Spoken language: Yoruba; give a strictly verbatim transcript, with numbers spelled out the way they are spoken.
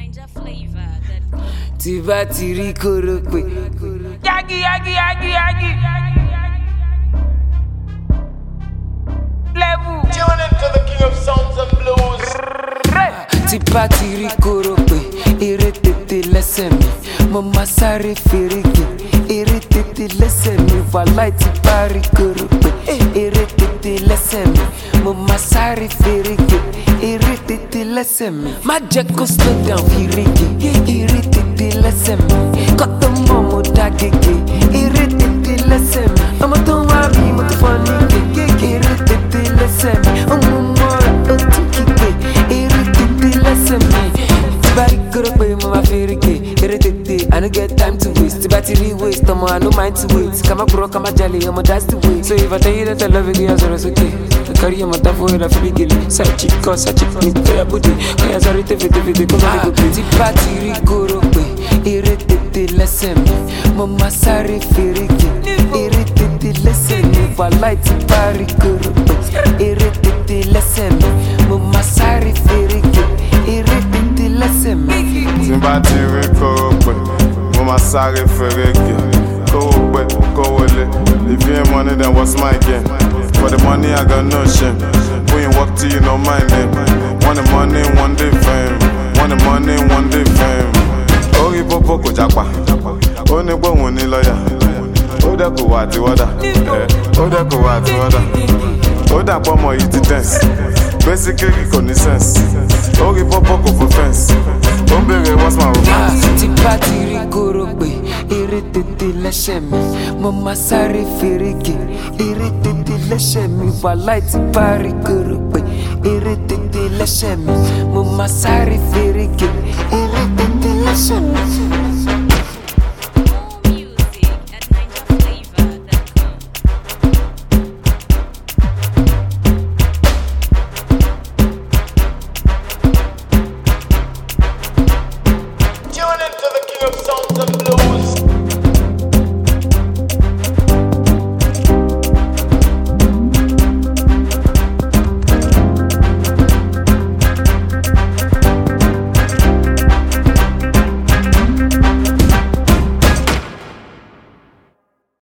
Ninja flavor. Tí bá ti rí kóró pé. Yagi, yagi, yagi, yagi. Level. Tune into the king of sounds and blues. Tí bá ti rí kóró pé. Eré tètè lẹ́sẹ̀ mi. Mo máa sáré fèrègè. Eré tètè lẹ́sẹ̀ mi. Wàláì tí bá rí kóró pé. Eré tètè lẹ́sẹ̀ mi. Mo máa sáré fèrègè. Eré tètè lẹ́sẹ̀ mi. Má jẹ́ kó slow down fèrègè. Eré tètè lẹ́sẹ̀ mi. Kọ́tọ́ mọ́ mo dá gègé. Eré tètè lẹ́sẹ̀ mi. Ọmọ tó ń wá mi mo ti fọ́ ní gègé. Eré tètè lẹ́sẹ̀ mi. Ọmọ mọ́ra ó tún kígbe. Eré tètè lẹ́sẹ̀ mi. Tí bá rí kóró pé mo máa fèrègè. Eré tètè I no get time to waste. Tí bá ti rí waste ọmọ I no mind to wait. Ká má kúrò ká má jalè ọmọ that's the way. So if I tell you that I love you, girl, sọ̀rọ̀ sókè. Carry your mother for a free gilly. Side chick, cause side chick, me to your booty. Kaya sorry, tefe, tefe, tefe, come on, go play. Tí bá ti rí kóró pé, eré tètè lẹ́sẹ̀ mi. Mo máa sáré fèrègè. Eré tètè lẹ́sẹ̀ mi. Wàláì tí bá rí kóró pé, eré tètè lẹ́sẹ̀ mi. Mo máa sáré fèrègè. Eré tètè lẹ́sẹ̀ mi. Tí bá ti rí kóró pé, mo máa sáré fèrègè. Kówó pé, kówó lé. If you ain't money, then what's my game? For the money, I got no shame. When you walk till you know my name. Want the money, one day fame. Want the money, one day fame. Orí popo kò japa. Ó ní pé òun ní lọ́yà. Ó dẹ̀ kò wá àti wọ́dà. Ó dẹ̀ kò wá àti wọ́dà. Ó dà pọ̀ mọ́ yìí ti tense. Basically kò ní sense. Orí popo kò fò fence. Ó ń bèrè what's my romance. Tí bá ti rí kóró pé, eré tètè lẹ́sẹ̀ mi. Mo máa sáré fèrègè. Eré tètè lẹ́sẹ̀ mi. Wàláì tí bá rí kóró pé, eré tètè lẹ́sẹ̀ mi. Mo máa sáré